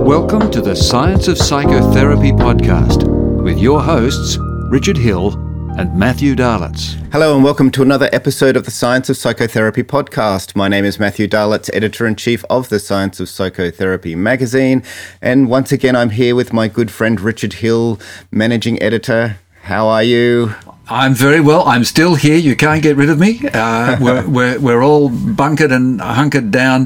Welcome to the Science of Psychotherapy podcast with your hosts, Richard Hill and Matthew Darlitz. Hello and welcome to another episode of the Science of Psychotherapy podcast. My name is Matthew Darlitz, Editor-in-Chief of the Science of Psychotherapy magazine. And once again, I'm here with my good friend Richard Hill, Managing Editor. How are you? I'm very well. I'm still here. You can't get rid of me. We're all bunkered and hunkered down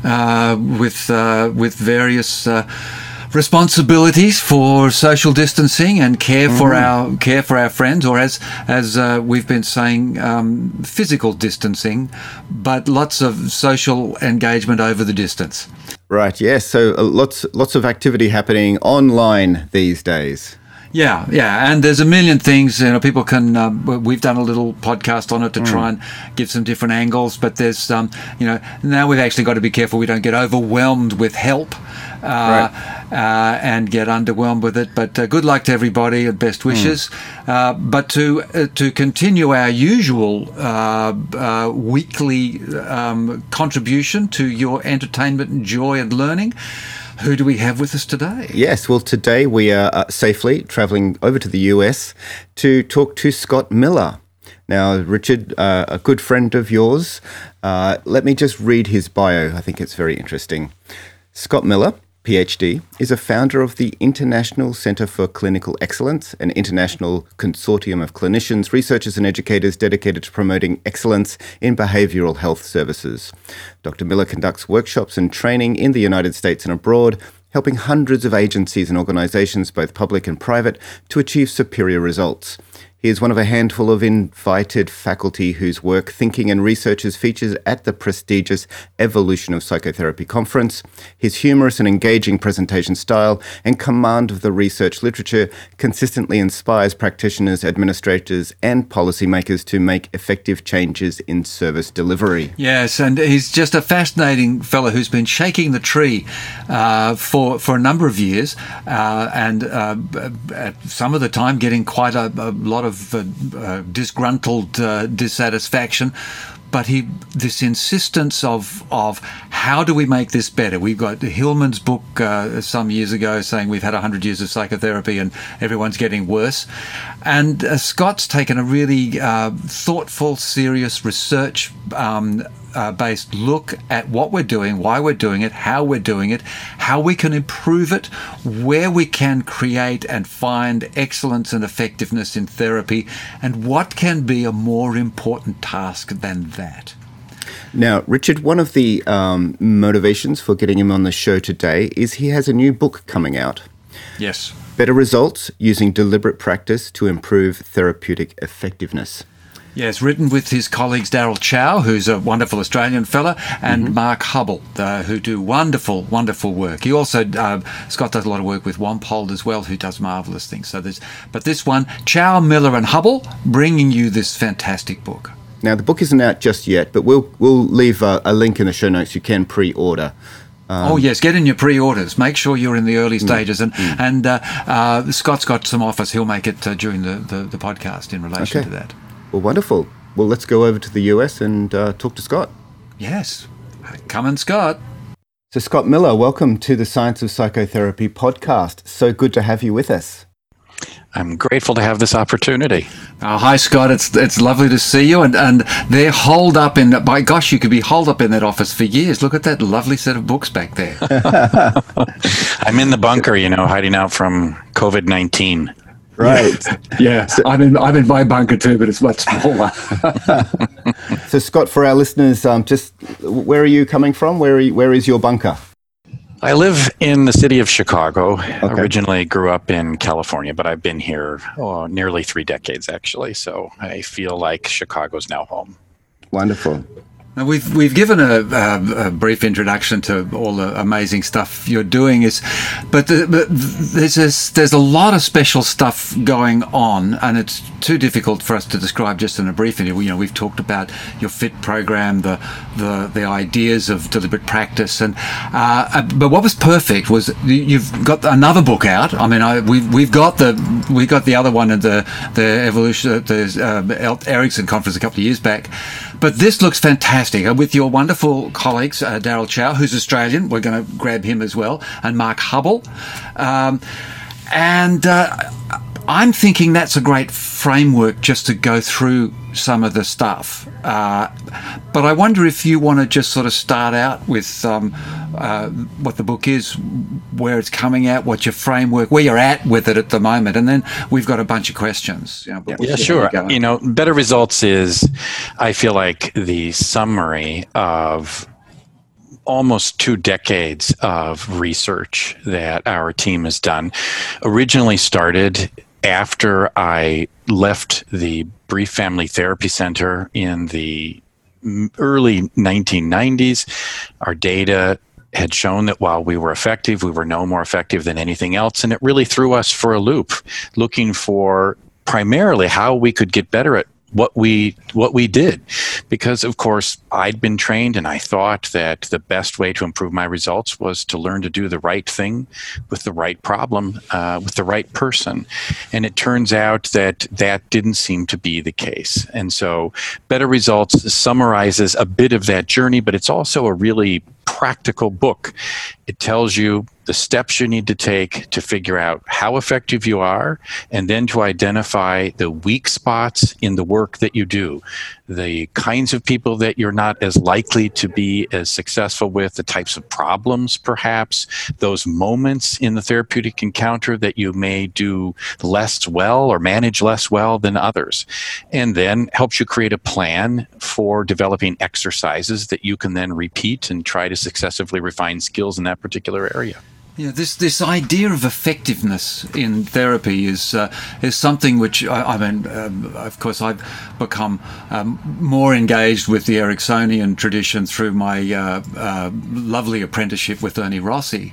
with various responsibilities for social distancing and care for our friends, or as we've been saying, physical distancing, but lots of social engagement over the distance. Right. Yes. So lots of activity happening online these days. Yeah, and there's a million things. People can. We've done a little podcast on it to try and give some different angles. But there's, now we've actually got to be careful we don't get overwhelmed with help and get underwhelmed with it. But good luck to everybody and best wishes. But to continue our usual weekly contribution to your entertainment and joy and learning. Who do we have with us today? Yes, well, today we are safely traveling over to the US to talk to Scott Miller. Now, Richard, a good friend of yours, let me just read his bio. I think it's very interesting. Scott Miller, PhD, is a founder of the International Center for Clinical Excellence, an international consortium of clinicians, researchers and educators dedicated to promoting excellence in behavioral health services. Dr. Miller conducts workshops and training in the United States and abroad, helping hundreds of agencies and organizations, both public and private, to achieve superior results. He is one of a handful of invited faculty whose work, thinking and research is featured at the prestigious Evolution of Psychotherapy conference. His humorous and engaging presentation style and command of the research literature consistently inspires practitioners, administrators, and policymakers to make effective changes in service delivery. Yes, and he's just a fascinating fellow who's been shaking the tree for a number of years, and at some of the time getting quite a lot of disgruntled dissatisfaction, but this insistence of how do we make this better? We've got Hillman's book some years ago saying we've had 100 years of psychotherapy and everyone's getting worse, and Scott's taken a really thoughtful, serious research based look at what we're doing, why we're doing it, how we can improve it, where we can create and find excellence and effectiveness in therapy, and what can be a more important task than that. Now, Richard, one of the motivations for getting him on the show today is he has a new book coming out. Yes. Better Results Using Deliberate Practice to Improve Therapeutic Effectiveness. Yes, written with his colleagues Daryl Chow, who's a wonderful Australian fella, and Mark Hubble, who do wonderful, wonderful work. He also, Scott does a lot of work with Wampold as well, who does marvellous things. But this one, Chow, Miller and Hubble, bringing you this fantastic book. Now, the book isn't out just yet, but we'll leave a link in the show notes. You can pre-order. Yes, get in your pre-orders. Make sure you're in the early stages. And Scott's got some offers. He'll make it during the podcast in relation to that. Well, wonderful. Well, let's go over to the US and talk to Scott. Yes. Come on, Scott. So, Scott Miller, welcome to the Science of Psychotherapy podcast. So good to have you with us. I'm grateful to have this opportunity. Hi, Scott. It's lovely to see you. And they're holed up by gosh, you could be holed up in that office for years. Look at that lovely set of books back there. I'm in the bunker, hiding out from COVID-19. Right. Yeah. I'm in my bunker too, but it's much smaller. So, Scott, for our listeners, just where are you coming from? Where is your bunker? I live in the city of Chicago. Originally grew up in California, but I've been here nearly 3 decades, actually. So I feel like Chicago's now home. Wonderful. Now we've given a brief introduction to all the amazing stuff you're doing, but there's a lot of special stuff going on, and it's too difficult for us to describe just in a brief interview. We've talked about your FIT program, the ideas of deliberate practice, and but what was perfect was you've got another book out. I mean, we got the other one at the Evolution, the Ericsson conference a couple of years back. But this looks fantastic. With your wonderful colleagues, Daryl Chow, who's Australian, we're going to grab him as well, and Mark Hubble. I'm thinking that's a great framework just to go through some of the stuff. But I wonder if you want to just sort of start out with what the book is, where it's coming out, what your framework, where you're at with it at the moment, and then we've got a bunch of questions. Yeah, sure. Better Results is, I feel like, the summary of almost 2 decades of research that our team has done. Originally started after I left the Brief Family Therapy Center in the early 1990s. Our data had shown that while we were effective, we were no more effective than anything else. And it really threw us for a loop, looking for primarily how we could get better at what we did, because of course I'd been trained and I thought that the best way to improve my results was to learn to do the right thing with the right problem, with the right person. And it turns out that that didn't seem to be the case. And so Better Results summarizes a bit of that journey, but it's also a really practical book. It tells you the steps you need to take to figure out how effective you are, and then to identify the weak spots in the work that you do, the kinds of people that you're not as likely to be as successful with, the types of problems perhaps, those moments in the therapeutic encounter that you may do less well or manage less well than others, and then helps you create a plan for developing exercises that you can then repeat and try to successively refine skills in that particular area. Yeah, this idea of effectiveness in therapy is something which of course, I've become more engaged with the Ericksonian tradition through my lovely apprenticeship with Ernie Rossi,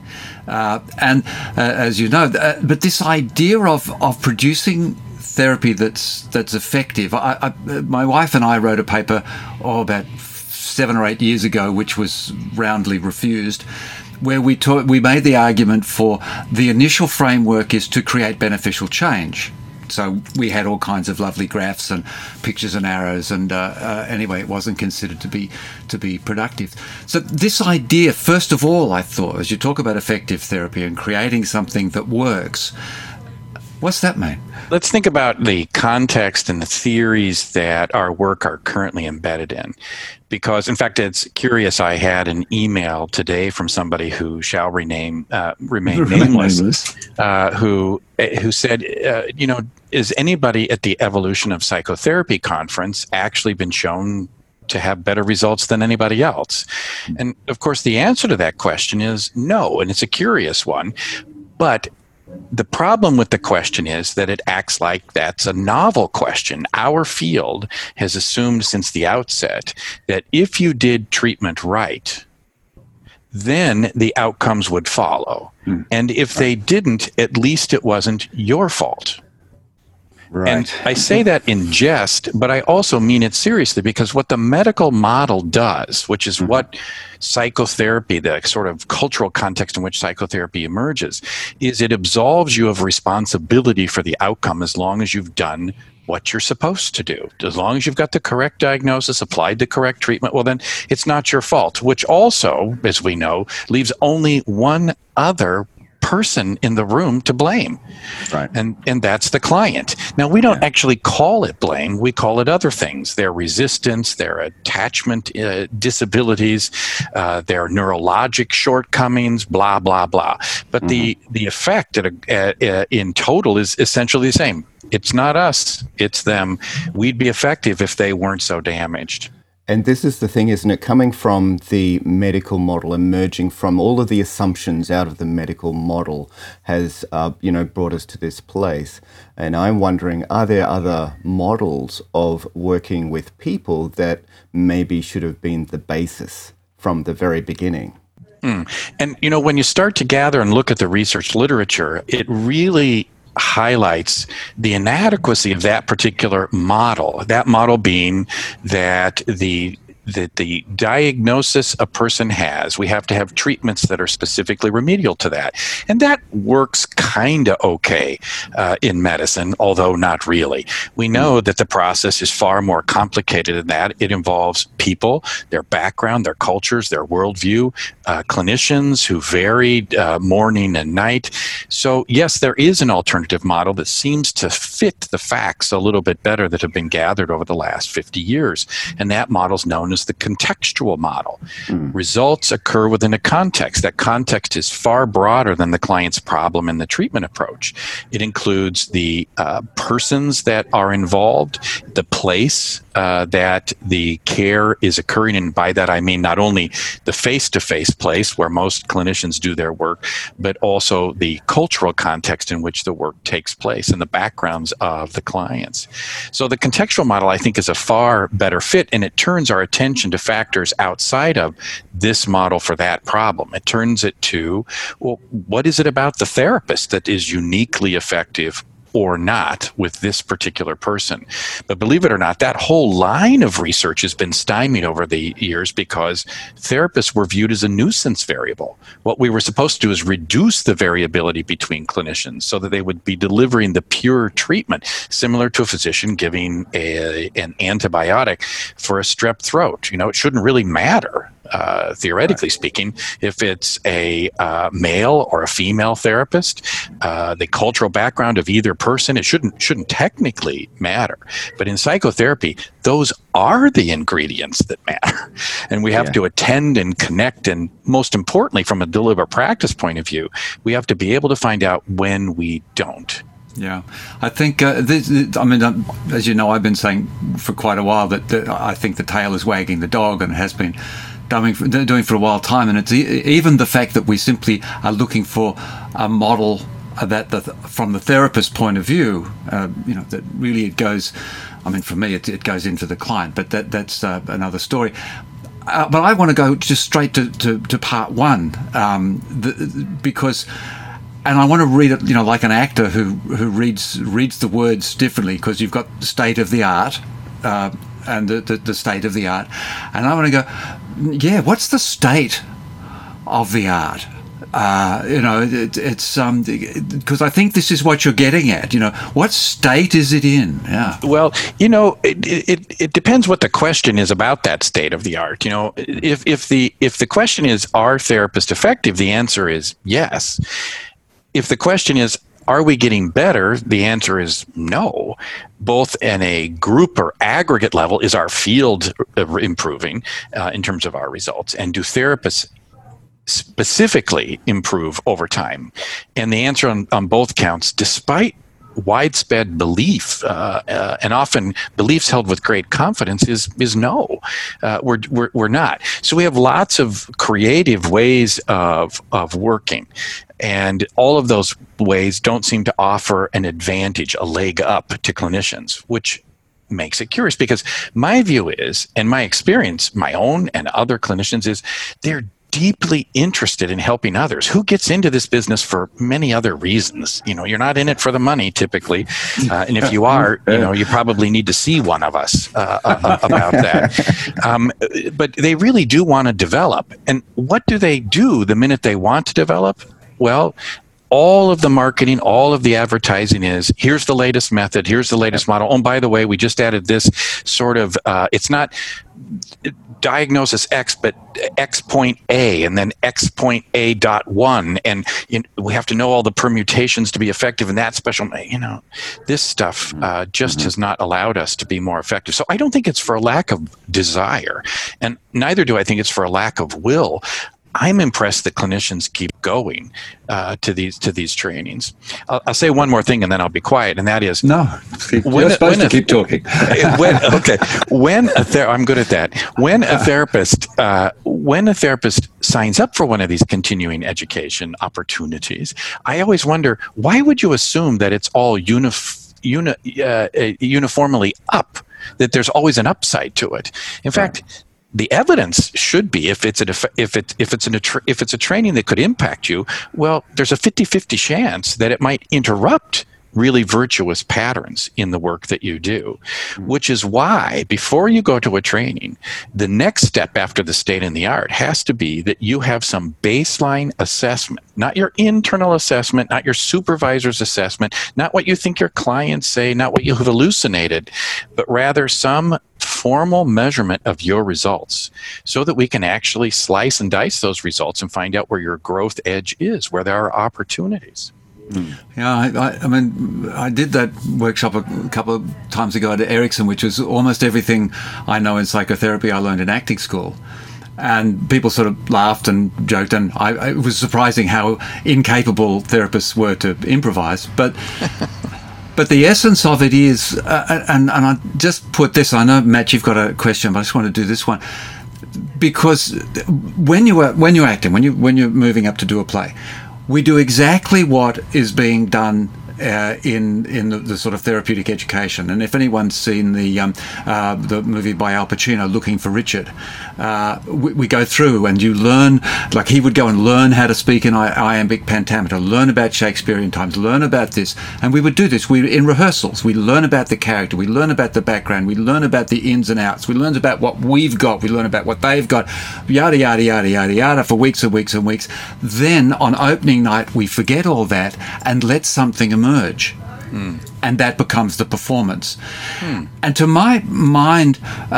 and as you know, but this idea of producing therapy that's effective. My wife and I wrote a paper about 7 or 8 years ago, which was roundly refused, where we made the argument for the initial framework is to create beneficial change. So we had all kinds of lovely graphs and pictures and arrows, and anyway, it wasn't considered to be productive. So this idea, first of all, I thought, as you talk about effective therapy and creating something that works, what's that mean? Let's think about the context and the theories that our work are currently embedded in. Because, in fact, it's curious, I had an email today from somebody who shall remain nameless, who said, is anybody at the Evolution of Psychotherapy conference actually been shown to have better results than anybody else? And, of course, the answer to that question is no, and it's a curious one. But the problem with the question is that it acts like that's a novel question. Our field has assumed since the outset that if you did treatment right, then the outcomes would follow. And if they didn't, at least it wasn't your fault. Right. And I say that in jest, but I also mean it seriously, because what the medical model does, which is what psychotherapy, the sort of cultural context in which psychotherapy emerges, is it absolves you of responsibility for the outcome as long as you've done what you're supposed to do. As long as you've got the correct diagnosis, applied the correct treatment, well, then it's not your fault, which also, as we know, leaves only one other person in the room to blame. Right. And that's the client. Now, we don't actually call it blame. We call it other things. Their resistance, their attachment disabilities, their neurologic shortcomings, blah, blah, blah. But the effect in total is essentially the same. It's not us, it's them. We'd be effective if they weren't so damaged. And this is the thing, isn't it? Coming from the medical model, emerging from all of the assumptions out of the medical model has, brought us to this place. And I'm wondering, are there other models of working with people that maybe should have been the basis from the very beginning? And, when you start to gather and look at the research literature, it really highlights the inadequacy of that particular model. That model being that the the diagnosis a person has, we have to have treatments that are specifically remedial to that. And that works kind of okay in medicine, although not really. We know that the process is far more complicated than that. It involves people, their background, their cultures, their worldview, clinicians who vary morning and night. So yes, there is an alternative model that seems to fit the facts a little bit better that have been gathered over the last 50 years. And that model is known as the contextual model. Results occur within a context. That context is far broader than the client's problem and the treatment approach. It includes the persons that are involved, the place that the care is occurring in. By that I mean not only the face-to-face place where most clinicians do their work, but also the cultural context in which the work takes place and the backgrounds of the clients. So the contextual model, I think, is a far better fit, and it turns our attention to factors outside of this model for that problem. It turns it to, well, what is it about the therapist that is uniquely effective or not with this particular person? But believe it or not, that whole line of research has been stymied over the years because therapists were viewed as a nuisance variable. What we were supposed to do is reduce the variability between clinicians so that they would be delivering the pure treatment, similar to a physician giving an antibiotic for a strep throat. It shouldn't really matter. Theoretically speaking, if it's a male or a female therapist, the cultural background of either person, it shouldn't technically matter. But in psychotherapy, those are the ingredients that matter. And we have to attend and connect. And most importantly, from a deliberate practice point of view, we have to be able to find out when we don't. Yeah, I think, as you know, I've been saying for quite a while that I think the tail is wagging the dog, and it has been doing for a while time. And it's even the fact that we simply are looking for a model that from the therapist's point of view, that really it goes, for me, it goes into the client, but that's another story. But I want to go just straight to part one, because... And I want to read it, like an actor who reads the words differently, because you've got state of the art and the state of the art. And I want to go, what's the state of the art? It's because I think this is what you're getting at. What state is it in? Yeah. Well, it depends what the question is about that state of the art. If the question is, are therapists effective? The answer is yes. If the question is, are we getting better? The answer is no. Both in a group or aggregate level, is our field improving in terms of our results? And do therapists specifically improve over time? And the answer on both counts, despite widespread belief and often beliefs held with great confidence, is no. We're not. So we have lots of creative ways of working, and all of those ways don't seem to offer an advantage, a leg up to clinicians, which makes it curious, because my view is, and my experience, my own and other clinicians, is they're deeply interested in helping others. Who gets into this business for many other reasons? You're not in it for the money typically, and if you are, you probably need to see one of us about that. But they really do want to develop. And what do they do the minute they want to develop? Well, all of the marketing, all of the advertising is, here's the latest method, here's the latest model. Oh, and by the way, we just added this sort of, it's not diagnosis X, but X point A, and then X point A dot 1. And we have to know all the permutations to be effective in that special, this stuff just has not allowed us to be more effective. So I don't think it's for a lack of desire, and neither do I think it's for a lack of will. I'm impressed that clinicians keep going to these trainings. I'll say one more thing and then I'll be quiet, and that is, no, you're supposed to keep talking. I'm good at that. When a therapist signs up for one of these continuing education opportunities, I always wonder, why would you assume that it's all uniformly up, that there's always an upside to it? In fact, the evidence should be, if it's a training that could impact you, well, there's a 50-50 chance that it might interrupt really virtuous patterns in the work that you do, which is why before you go to a training, the next step after the state and the art has to be that you have some baseline assessment, not your internal assessment, not your supervisor's assessment, not what you think your clients say, not what you have hallucinated, but rather some formal measurement of your results so that we can actually slice and dice those results and find out where your growth edge is, where there are opportunities. Yeah, I mean, I did that workshop a couple of times ago at Ericsson, which was almost everything I know in psychotherapy I learned in acting school. And people sort of laughed and joked, and it was surprising how incapable therapists were to improvise. But the essence of it is, and I just put this, I know, Matt, you've got a question, but I just want to do this one. Because when you're acting, when you're moving up to do a play, we do exactly what is being done in the sort of therapeutic education. And if anyone's seen the movie by Al Pacino, Looking for Richard, we go through and you learn, like he would go and learn how to speak in iambic pentameter, learn about Shakespearean times, learn about this. And we would do this. In rehearsals, we learn about the character, we learn about the background, we learn about the ins and outs, we learn about what we've got, we learn about what they've got, yada, yada, yada, yada, yada, for weeks and weeks and weeks. Then on opening night, we forget all that and let something emerge. And that becomes the performance. And to my mind,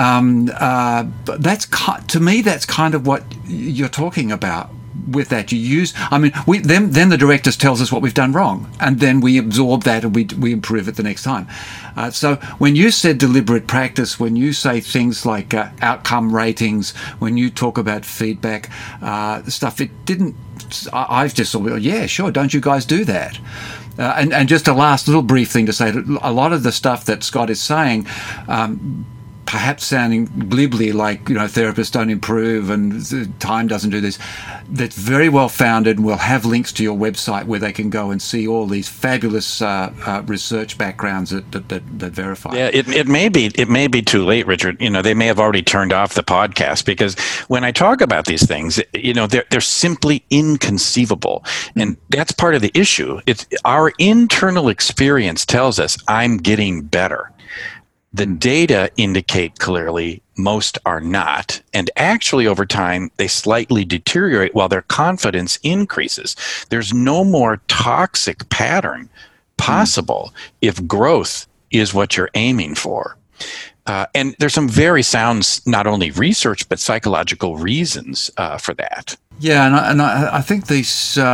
to me that's kind of what you're talking about with that. You use, I mean, then the director tells us what we've done wrong, and then we absorb that and we improve it the next time. So when you said deliberate practice, when you say things like outcome ratings, when you talk about feedback stuff, it didn't. I've just thought, well, yeah, sure. Don't you guys do that? And just a last little brief thing to say, that a lot of the stuff that Scott is saying, perhaps sounding glibly like, therapists don't improve and time doesn't do this, that's very well founded. We'll have links to your website where they can go and see all these fabulous research backgrounds that verify. Yeah, it may be too late, Richard. They may have already turned off the podcast, because when I talk about these things, they're simply inconceivable, and that's part of the issue. It's our internal experience tells us I'm getting better. The data indicate clearly most are not. And actually, over time, they slightly deteriorate while their confidence increases. There's no more toxic pattern possible if growth is what you're aiming for. And there's some very sound, not only research, but psychological reasons for that. Yeah, and I think this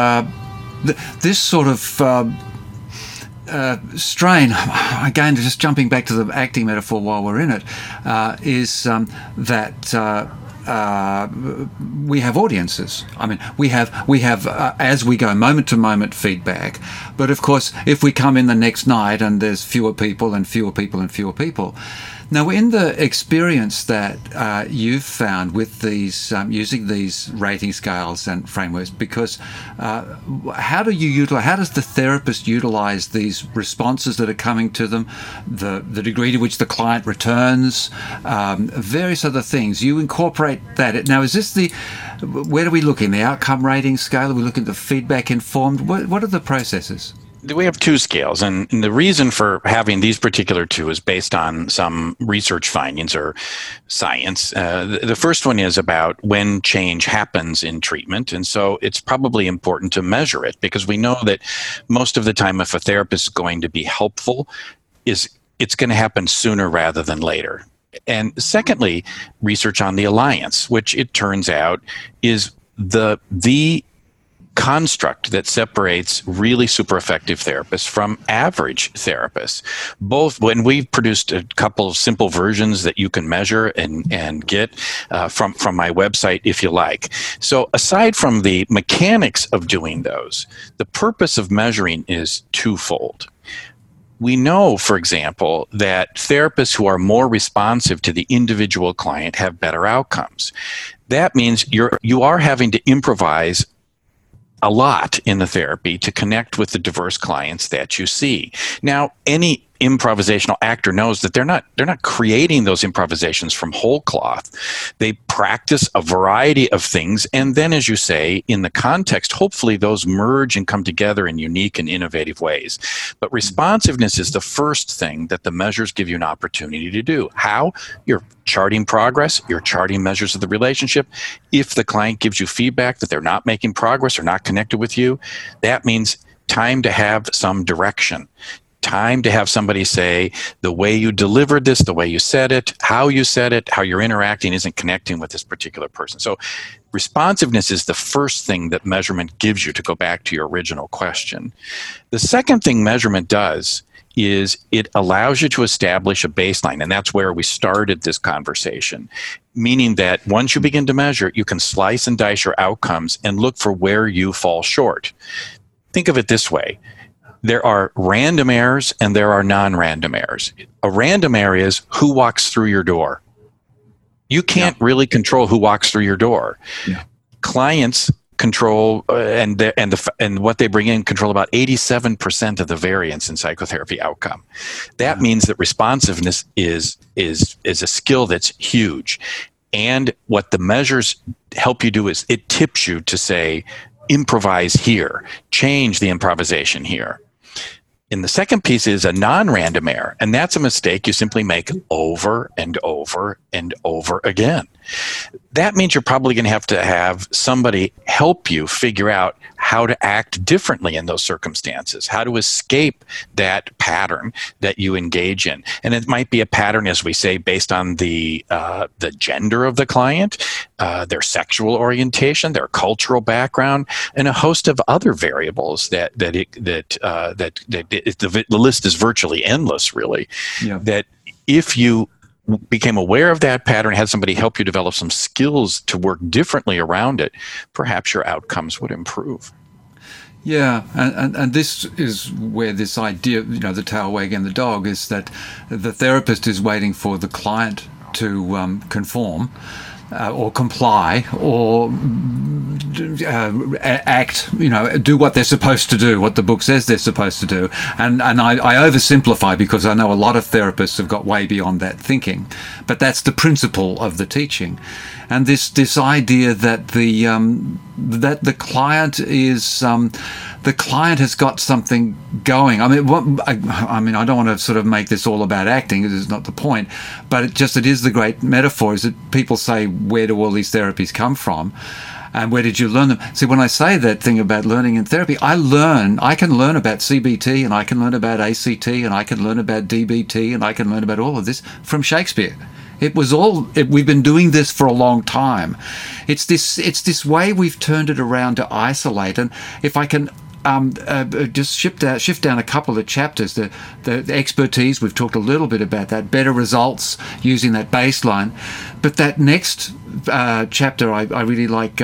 sort of strain, again, just jumping back to the acting metaphor while we're in it, is that we have audiences. I mean, we have as we go, moment to moment feedback. But of course, if we come in the next night and there's fewer people and fewer people and fewer people. Now, in the experience that you've found with these using these rating scales and frameworks, because how does the therapist utilize these responses that are coming to them, the degree to which the client returns, various other things? You incorporate that. Now, is this where do we look in the outcome rating scale? Are we looking at the feedback informed? What are the processes? We have two scales, and the reason for having these particular two is based on some research findings or science. The first one is about when change happens in treatment, and so it's probably important to measure it, because we know that most of the time if a therapist is going to be helpful, it's going to happen sooner rather than later. And secondly, research on the alliance, which it turns out is the construct that separates really super effective therapists from average therapists. Both, when we've produced a couple of simple versions that you can measure and get from my website if you like. So aside from the mechanics of doing those, the purpose of measuring is twofold. We know, for example, that therapists who are more responsive to the individual client have better outcomes. That means you are having to improvise a lot in the therapy to connect with the diverse clients that you see. Now, any improvisational actor knows that they're not creating those improvisations from whole cloth. They practice a variety of things, and then, as you say, in the context, hopefully those merge and come together in unique and innovative ways. But responsiveness is the first thing that the measures give you an opportunity to do. How? You're charting progress, you're charting measures of the relationship. If the client gives you feedback that they're not making progress or not connected with you, that means time to have some direction. Time to have somebody say, the way you delivered this, the way you said it, how you're interacting isn't connecting with this particular person. So responsiveness is the first thing that measurement gives you, to go back to your original question. The second thing measurement does is it allows you to establish a baseline, and that's where we started this conversation, meaning that once you begin to measure, you can slice and dice your outcomes and look for where you fall short. Think of it this way. There are random errors and there are non-random errors. A random error is who walks through your door. You can't really control who walks through your door. Yeah. Clients control and what they bring in control about 87% of the variance in psychotherapy outcome. That means that responsiveness is a skill that's huge. And what the measures help you do is it tips you to say, improvise here, change the improvisation here. And the second piece is a non-random error, and that's a mistake you simply make over and over and over again. That means you're probably going to have somebody help you figure out how to act differently in those circumstances, how to escape that pattern that you engage in. And it might be a pattern, as we say, based on the gender of the client, their sexual orientation, their cultural background, and a host of other variables the list is virtually endless, really. Yeah. That if you became aware of that pattern, had somebody help you develop some skills to work differently around it, perhaps your outcomes would improve. Yeah, and this is where this idea, the tail wagging the dog, is that the therapist is waiting for the client to conform or comply or act, do what they're supposed to do, what the book says they're supposed to do. And I oversimplify because I know a lot of therapists have got way beyond that thinking. But that's the principle of the teaching. And this idea that the client is the client has got something going. I mean, I don't want to sort of make this all about acting. This is not the point. But it is the great metaphor. Is that people say, where do all these therapies come from? And where did you learn them? See, when I say that thing about learning in therapy, I can learn about CBT, and I can learn about ACT, and I can learn about DBT, and I can learn about all of this from Shakespeare. We've been doing this for a long time. It's this way we've turned it around to isolate. And if I can just shift down a couple of chapters, the expertise, we've talked a little bit about that, better results using that baseline. But that next chapter, I really like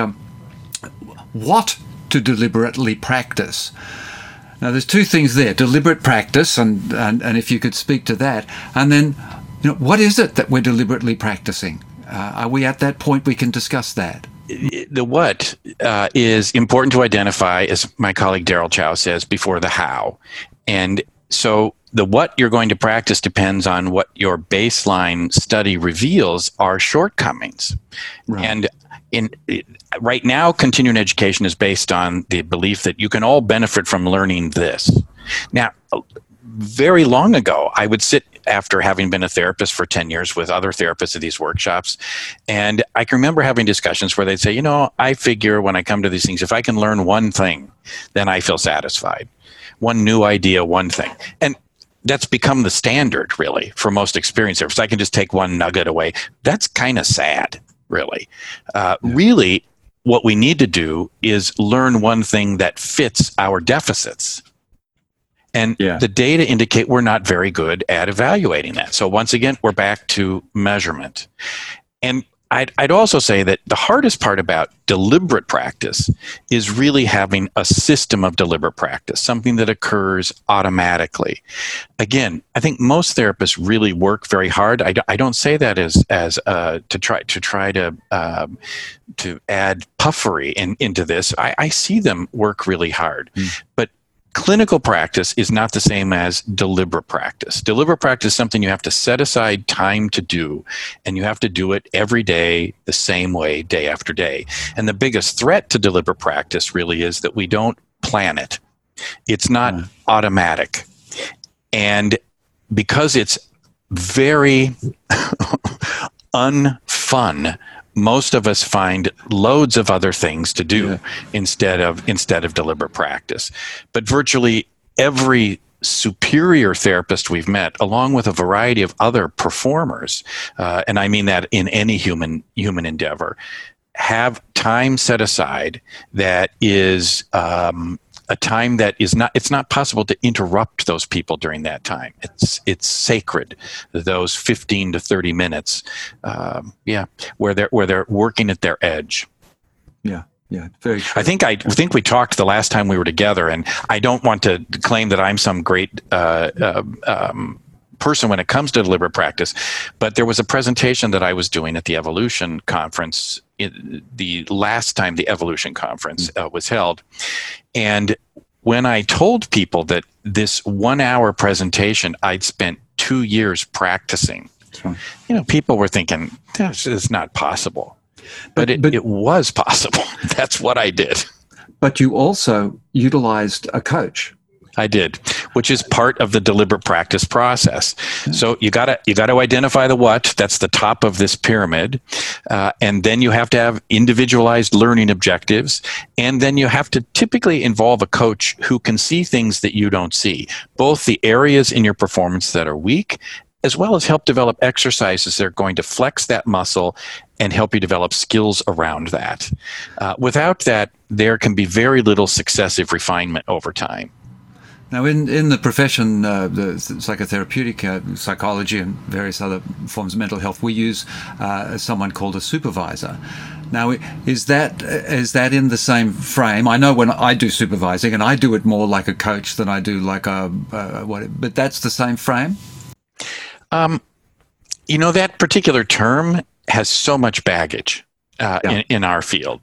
what to deliberately practice. Now, there's two things there, deliberate practice, and if you could speak to that, and then, what is it that we're deliberately practicing? Are we at that point we can discuss that? The what is important to identify, as my colleague Daryl Chow says, before the how. And so the what you're going to practice depends on what your baseline study reveals are shortcomings. Right. And right now, continuing education is based on the belief that you can all benefit from learning this. Now, very long ago, I would sit after having been a therapist for 10 years with other therapists at these workshops. And I can remember having discussions where they'd say, I figure when I come to these things, if I can learn one thing, then I feel satisfied. One new idea, one thing. And that's become the standard, really, for most experienced therapists. I can just take one nugget away. That's kind of sad, really. Really, what we need to do is learn one thing that fits our deficits. And the data indicate we're not very good at evaluating that. So once again, we're back to measurement. And I'd also say that the hardest part about deliberate practice is really having a system of deliberate practice, something that occurs automatically. Again, I think most therapists really work very hard. I don't say that as to try to add puffery into this. I see them work really hard, but clinical practice is not the same as deliberate practice. Deliberate practice is something you have to set aside time to do, and you have to do it every day the same way, day after day. And the biggest threat to deliberate practice really is that we don't plan it. It's not automatic. And because it's very unfun, most of us find loads of other things to do instead of deliberate practice. But virtually every superior therapist we've met, along with a variety of other performers, and I mean that in any human endeavor, have time set aside that is a time that is not, it's not possible to interrupt those people during that time. It's sacred, those 15 to 30 minutes, where they're working at their edge. Yeah. Very true. I think we talked the last time we were together, and I don't want to claim that I'm some great person when it comes to deliberate practice, but there was a presentation that I was doing at the Evolution Conference the last time the Evolution Conference was held. And when I told people that this 1 hour presentation I'd spent 2 years practicing, people were thinking, this is not possible. But it was possible. That's what I did. But you also utilized a coach. I did, which is part of the deliberate practice process. So you got to identify the what. That's the top of this pyramid, and then you have to have individualized learning objectives, and then you have to typically involve a coach who can see things that you don't see, both the areas in your performance that are weak, as well as help develop exercises that are going to flex that muscle and help you develop skills around that. Without that, there can be very little successive refinement over time. Now, in the profession, the psychotherapeutic psychology and various other forms of mental health, we use someone called a supervisor. Now, is that in the same frame? I know when I do supervising, and I do it more like a coach than I do like but that's the same frame? That particular term has so much baggage in our field.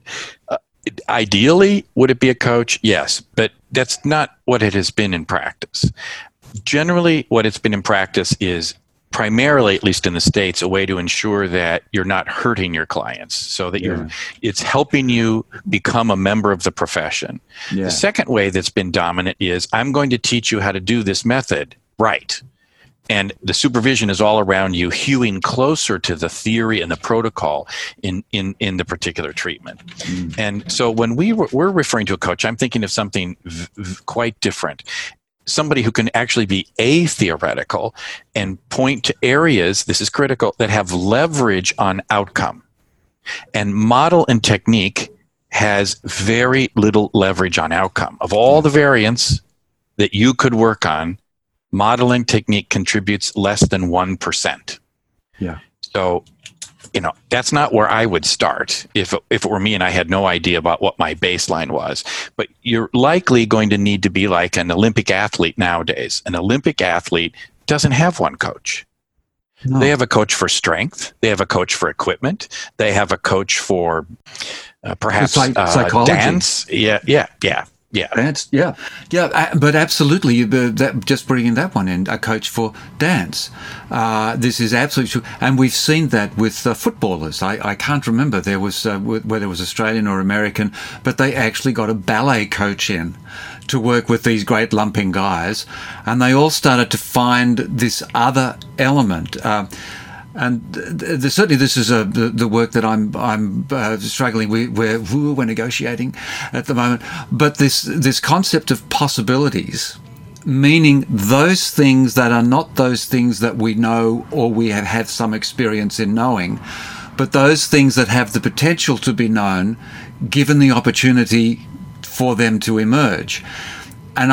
Ideally, would it be a coach? Yes, but that's not what it has been in practice. Generally, what it's been in practice is primarily, at least in the States, a way to ensure that you're not hurting your clients, so that it's helping you become a member of the profession. The second way that's been dominant is, I'm going to teach you how to do this method right. And the supervision is all around you, hewing closer to the theory and the protocol in the particular treatment. And so when we're referring to a coach, I'm thinking of something quite different. Somebody who can actually be atheoretical and point to areas, this is critical, that have leverage on outcome. And model and technique has very little leverage on outcome. Of all the variants that you could work on, modeling technique contributes less than 1%. Yeah. So, that's not where I would start if it were me and I had no idea about what my baseline was. But you're likely going to need to be like an Olympic athlete nowadays. An Olympic athlete doesn't have one coach. No. They have a coach for strength. They have a coach for equipment. They have a coach for perhaps psychology. Dance. Yeah. Dance, but absolutely. Just bringing that one in, a coach for dance. This is absolutely true, and we've seen that with footballers. I can't remember there was whether it was Australian or American, but they actually got a ballet coach in to work with these great lumping guys, and they all started to find this other element. And certainly, this is the work that I'm struggling with. We're negotiating at the moment. But this concept of possibilities, meaning those things that are not those things that we know or we have had some experience in knowing, but those things that have the potential to be known, given the opportunity for them to emerge. And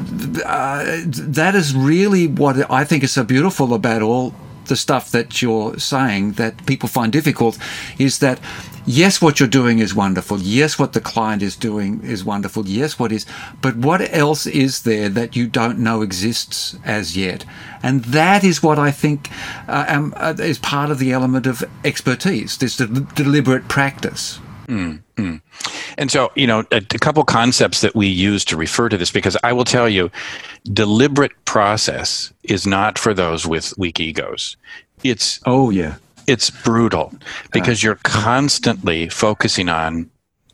that is really what I think is so beautiful about all the stuff that you're saying that people find difficult, is that yes, what you're doing is wonderful. Yes, what the client is doing is wonderful. Yes, but what else is there that you don't know exists as yet? And that is what I think is part of the element of expertise, this deliberate practice. And so, a couple concepts that we use to refer to this, because I will tell you, deliberate process is not for those with weak egos. It's brutal because you're constantly focusing on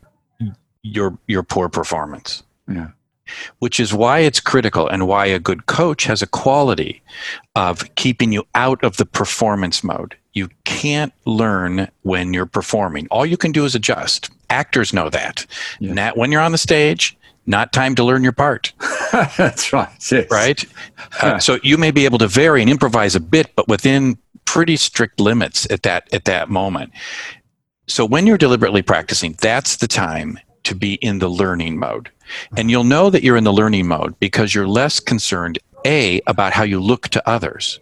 your poor performance. Yeah. Which is why it's critical and why a good coach has a quality of keeping you out of the performance mode. You can't learn when you're performing. All you can do is adjust. Actors know that. Yeah. Not when you're on the stage, not time to learn your part. That's right. Yes. Right? So you may be able to vary and improvise a bit, but within pretty strict limits at that moment. So when you're deliberately practicing, that's the time to be in the learning mode. And you'll know that you're in the learning mode because you're less concerned, A, about how you look to others.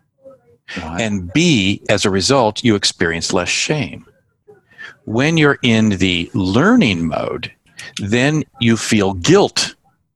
Right. And B, as a result, you experience less shame. When you're in the learning mode, then you feel guilt.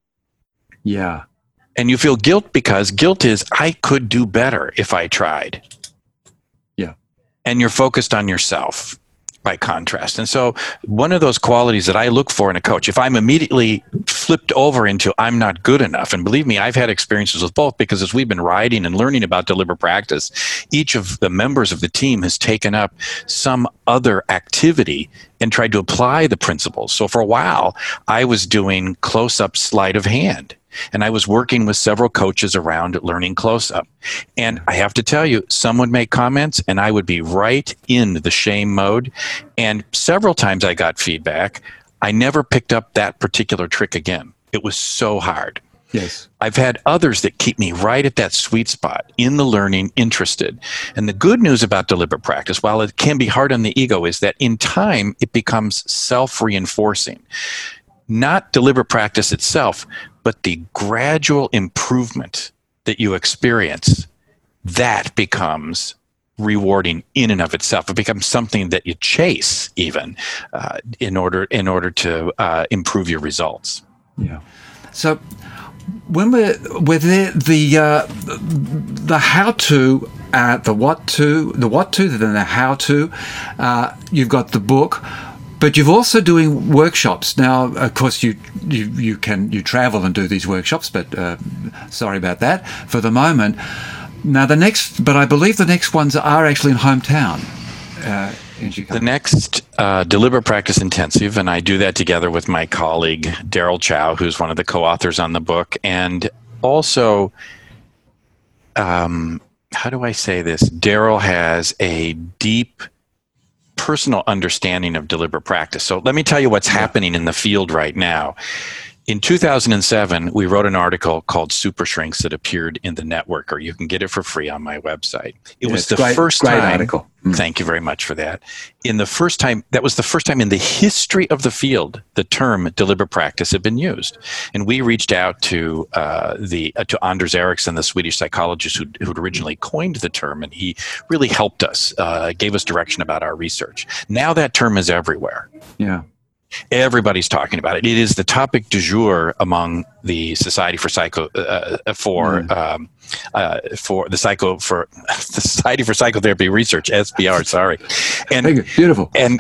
Yeah. And you feel guilt because guilt is, I could do better if I tried. Yeah. And you're focused on yourself by contrast. And so one of those qualities that I look for in a coach, if I'm immediately flipped over into I'm not good enough, and believe me, I've had experiences with both, because as we've been writing and learning about deliberate practice, each of the members of the team has taken up some other activity and tried to apply the principles. So for a while, I was doing close-up sleight of hand. And I was working with several coaches around learning close-up. And I have to tell you, some would make comments and I would be right in the shame mode. And several times I got feedback. I never picked up that particular trick again. It was so hard. Yes. I've had others that keep me right at that sweet spot, in the learning, interested. And the good news about deliberate practice, while it can be hard on the ego, is that in time, it becomes self-reinforcing. Not deliberate practice itself, but the gradual improvement that you experience, that becomes rewarding in and of itself. It becomes something that you chase even in order to improve your results. Yeah. So when we're there, the how-to, the what-to, then the how-to, you've got the book. But you're also doing workshops now. Of course, you travel and do these workshops, but sorry about that for the moment. Now I believe the next ones are actually in hometown in Chicago. The next Deliberate Practice Intensive, and I do that together with my colleague Daryl Chow, who's one of the co-authors on the book, and also, how do I say this? Daryl has a deep personal understanding of deliberate practice. So let me tell you what's happening in the field right now. In 2007, we wrote an article called Super Shrinks that appeared in the Network, or you can get it for free on my website. It was the first time. Great article. Thank you very much for that. That was the first time in the history of the field the term deliberate practice had been used. And we reached out to Anders Ericsson, the Swedish psychologist who'd originally coined the term, and he really helped us, gave us direction about our research. Now that term is everywhere. Yeah. Everybody's talking about it. It is the topic du jour among the Society for Psychotherapy, Research, SPR. Sorry, and beautiful. And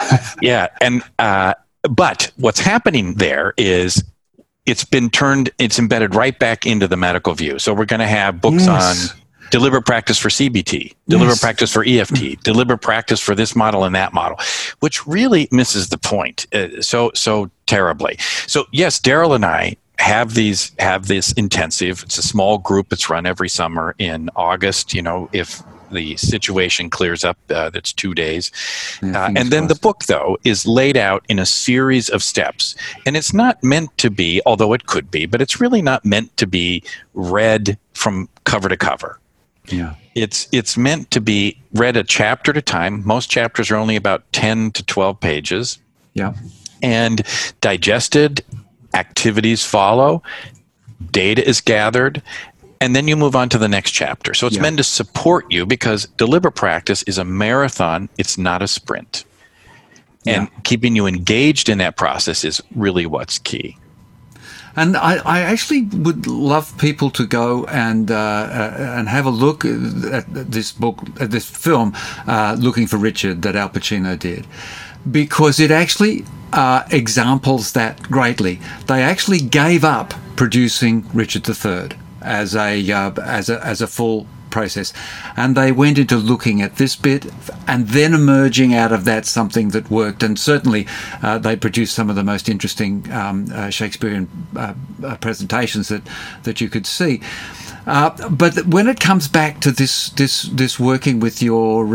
but what's happening there is it's embedded right back into the medical view. So we're going to have books on deliberate practice for CBT, deliberate practice for EFT, deliberate practice for this model and that model, which really misses the point so terribly. So yes, Daryl and I have this intensive. It's a small group. It's run every summer in August. If the situation clears up, that's 2 days. And then the book, though, is laid out in a series of steps. And it's not meant to be, although it could be, but it's really not meant to be read from cover to cover. Yeah. It's meant to be read a chapter at a time. Most chapters are only about 10 to 12 pages. Yeah. And digested, activities follow, data is gathered, and then you move on to the next chapter. So it's meant to support you, because deliberate practice is a marathon. It's not a sprint. And keeping you engaged in that process is really what's key. And I actually would love people to go and have a look at this book, at this film, Looking for Richard, that Al Pacino did, because it actually examples that greatly. They actually gave up producing Richard III as a full process, and they went into looking at this bit and then emerging out of that something that worked. And certainly they produced some of the most interesting Shakespearean presentations that you could see. But when it comes back to this working with your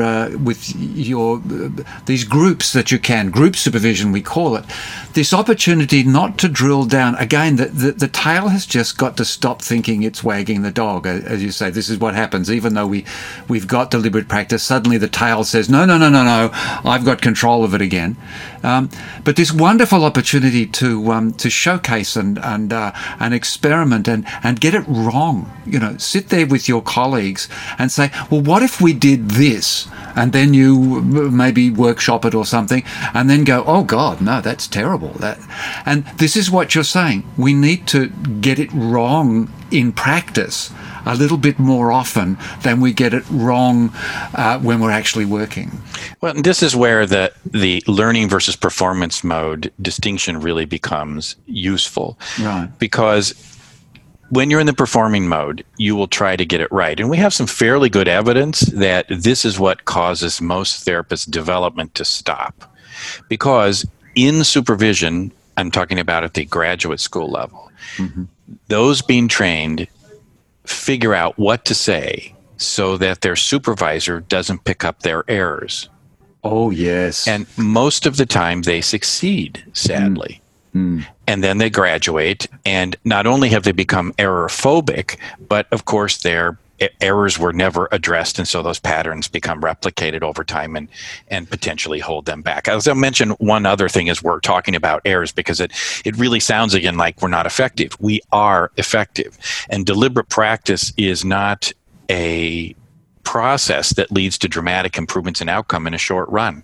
these groups that you can, group supervision we call it, this opportunity not to drill down again. The tail has just got to stop thinking it's wagging the dog, as you say. This is what happens. Even though we've got deliberate practice, suddenly the tail says no, I've got control of it again. But this wonderful opportunity to showcase and experiment and get it wrong. Sit there with your colleagues and say, well, what if we did this? And then you maybe workshop it or something, and then go, oh God, no, that's terrible. And this is what you're saying. We need to get it wrong in practice a little bit more often than we get it wrong when we're actually working. Well, this is where the learning versus performance mode distinction really becomes useful. Right. Because when you're in the performing mode, you will try to get it right. And we have some fairly good evidence that this is what causes most therapists' development to stop. Because in supervision, I'm talking about at the graduate school level, those being trained figure out what to say so that their supervisor doesn't pick up their errors. Oh, yes. And most of the time they succeed, sadly. And then they graduate, and not only have they become error phobic, but of course their errors were never addressed, and so those patterns become replicated over time and potentially hold them back. As I mentioned, one other thing is we're talking about errors because it really sounds again like we're not effective. We are effective, and deliberate practice is not a process that leads to dramatic improvements in outcome in a short run.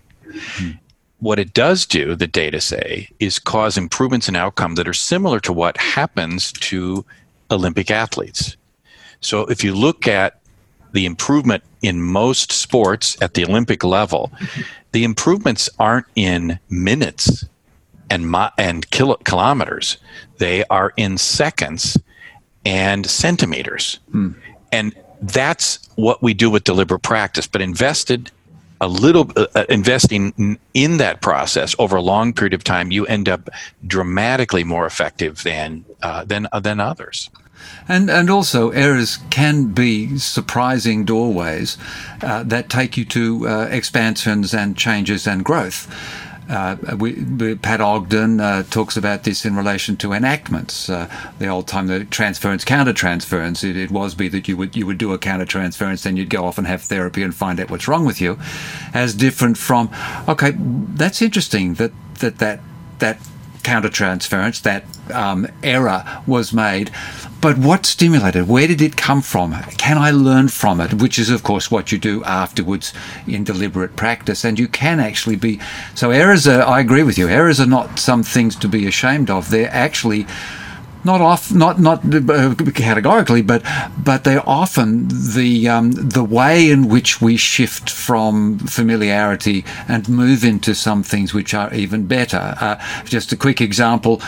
What it does do, the data say, is cause improvements in outcome that are similar to what happens to Olympic athletes. So if you look at the improvement in most sports at the Olympic level, the improvements aren't in minutes and kilometers. They are in seconds and centimeters. And that's what we do with deliberate practice, but investing in that process over a long period of time, you end up dramatically more effective than others. And also, errors can be surprising doorways that take you to expansions and changes and growth. Pat Ogden talks about this in relation to enactments. The old time, the transference, counter-transference. It was that you would do a counter-transference, then you'd go off and have therapy and find out what's wrong with you, as different from, okay, that's interesting that counter-transference, that error was made. But what stimulated? Where did it come from? Can I learn from it? Which is, of course, what you do afterwards in deliberate practice. And you can actually be... So errors are, I agree with you, errors are not some things to be ashamed of. They're actually not categorically, but they're often the way in which we shift from familiarity and move into some things which are even better. Just a quick example,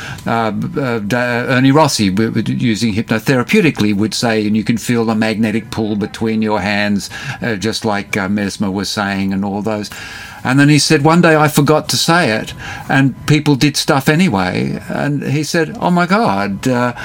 Ernie Rossi, using hypnotherapeutically, would say, and you can feel the magnetic pull between your hands, just like Mesmer was saying, and all those. And then he said, one day I forgot to say it, and people did stuff anyway. And he said, oh my God,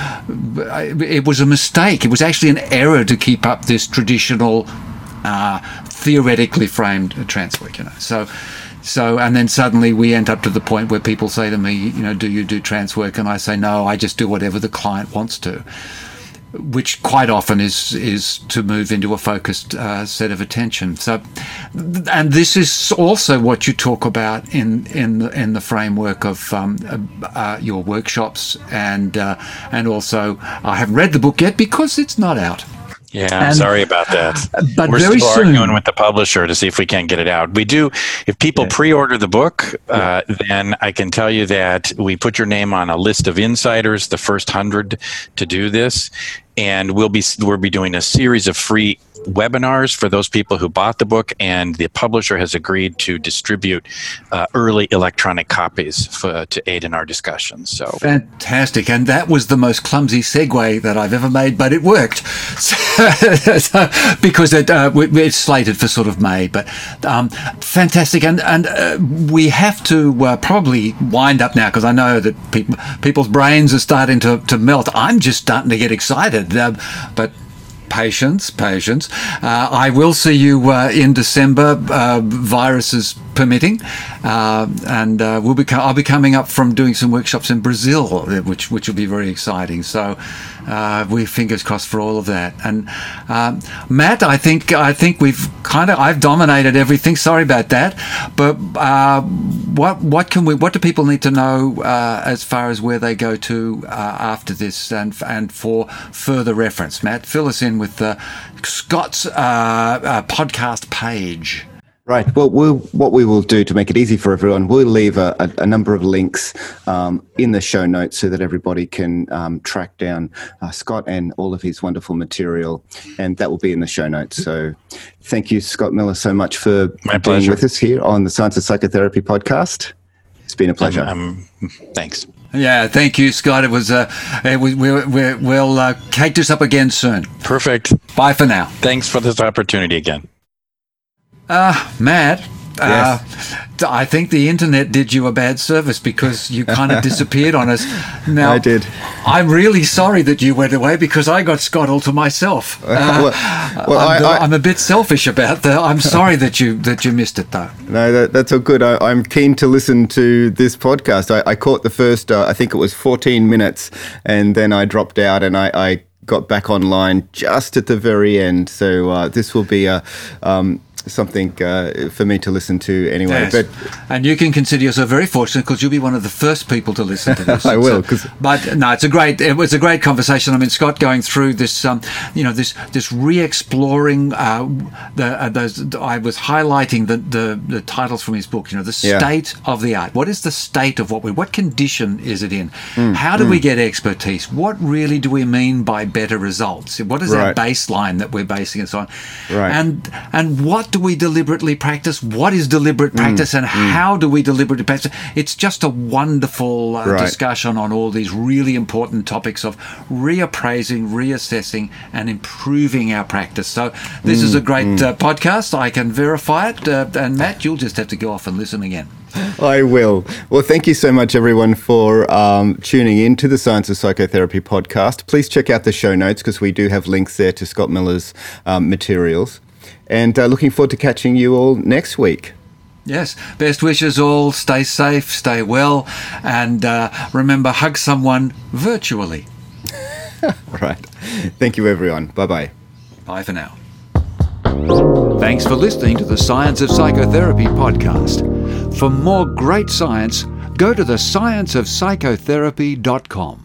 it was a mistake. It was actually an error to keep up this traditional, theoretically framed trance work, So, and then suddenly we end up to the point where people say to me, do you do trance work? And I say, no, I just do whatever the client wants to. Which quite often is to move into a focused set of attention. So, and this is also what you talk about in the framework of your workshops, and also I haven't read the book yet because it's not out. Yeah, sorry about that. But we're very still soon, arguing with the publisher to see if we can get it out. We do. If people pre-order the book, then I can tell you that we put your name on a list of insiders, the first 100 to do this, and we'll be doing a series of free webinars for those people who bought the book, and the publisher has agreed to distribute early electronic copies to aid in our discussions. So fantastic. And that was the most clumsy segue that I've ever made, but it worked. Because it's slated for sort of May, but fantastic. And we have to probably wind up now, because I know that people's brains are starting to melt. I'm just starting to get excited, but patience. I will see you in December, viruses permitting, and I'll be coming up from doing some workshops in Brazil, which will be very exciting. So we're fingers crossed for all of that. And Matt, I think I've dominated everything. Sorry about that, but what do people need to know as far as where they go to after this and for further reference? Matt, fill us in with Scott's podcast page. Right. Well, what we will do to make it easy for everyone, we'll leave a number of links in the show notes so that everybody can track down Scott and all of his wonderful material, and that will be in the show notes. So thank you, Scott Miller, so much for being with us here on the Science of Psychotherapy podcast. It's been a pleasure. Thanks. Yeah, thank you, Scott. We'll take this up again soon. Perfect. Bye for now. Thanks for this opportunity again. Matt, yes. I think the internet did you a bad service because you kind of disappeared on us. Now, I did. I'm really sorry that you went away because I got Scott all to myself. I'm a bit selfish about that. I'm sorry that you missed it, though. No, that's all good. I'm keen to listen to this podcast. I caught the first, I think it was 14 minutes, and then I dropped out, and I got back online just at the very end. So this will be something for me to listen to anyway. Yes. But and you can consider yourself very fortunate because you'll be one of the first people to listen to this. I will. But no, it was a great conversation. I mean, Scott going through this, this re-exploring. I was highlighting the titles from his book. The state of the art. What is the state of what condition is it in? How do we get expertise? What really do we mean by better results? What is our baseline that we're basing it on? Right. And what do we deliberately practice? What is deliberate practice, and how do we deliberately practice? It's just a wonderful discussion on all these really important topics of reappraising, reassessing, and improving our practice. So this is a great podcast. I can verify it. And Matt, you'll just have to go off and listen again. I will. Well, thank you so much, everyone, for tuning in to the Science of Psychotherapy podcast. Please check out the show notes because we do have links there to Scott Miller's materials. And looking forward to catching you all next week. Yes. Best wishes all. Stay safe, stay well, and remember, hug someone virtually. Right. Thank you, everyone. Bye-bye. Bye for now. Thanks for listening to the Science of Psychotherapy podcast. For more great science, go to thescienceofpsychotherapy.com.